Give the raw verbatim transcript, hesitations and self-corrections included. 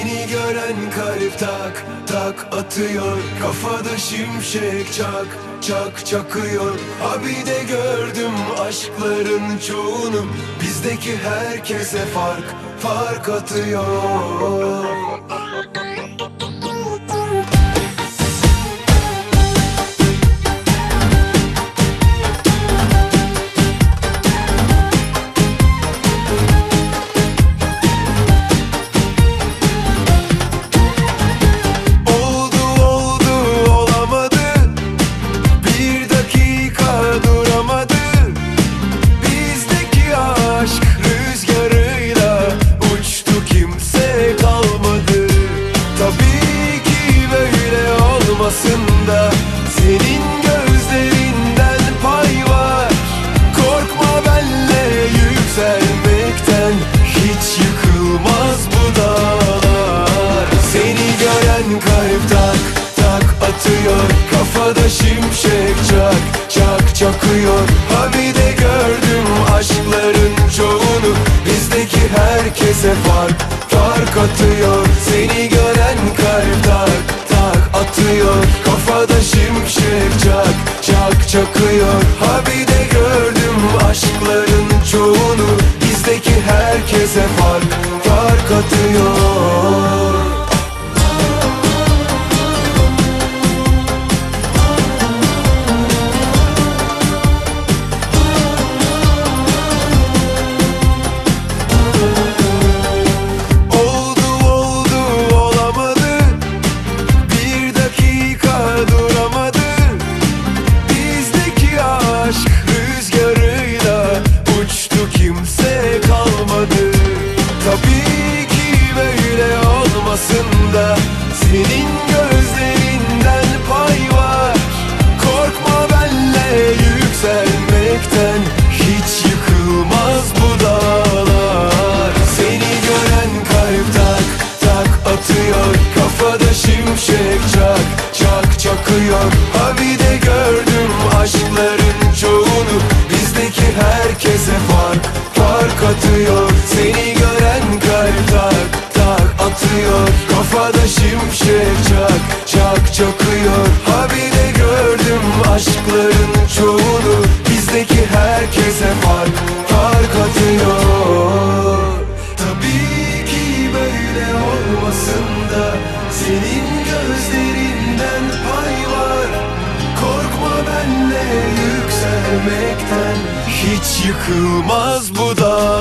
Seni gören kalp tak tak atıyor, kafada şimşek çak çak çakıyor. Abi de gördüm aşkların çoğunu, bizdeki herkese fark fark atıyor. Da senin gözlerinden pay var. Korkma benle yükselmekten, hiç yıkılmaz bu dağlar. Seni gören kalp tak tak atıyor, kafada şimşek çak çak çakıyor. Ha bir de gördüm aşkların çoğunu, bizdeki herkese fark fark atıyor. Seni gören kalp tak atıyor, kafada şimşek çak çak çakıyor. Ha bir de gördüm aşkların çoğunu, bizdeki herkese fark fark atıyor. Tabii ki böyle olmasın da senin gözlerinden pay var. Korkma benle yükselmekten, hiç yıkılmaz bu dağlar. Seni gören kalp tak tak atıyor, kafada şimşek çak çak çakıyor. Ha bir de gördüm aşkların çoğunu, bizdeki herkese fark fark atıyor. Seni gören kalp tak tak atıyor, kafada şimşek çak çak çakıyor. Ha bir de gördüm aşkların çoğunu, bizdeki herkese fark fark atıyor. Tabii ki böyle olmasın da senin gözlerinden pay var. Korkma benle yükselmekten, hiç yıkılmaz bu dağ.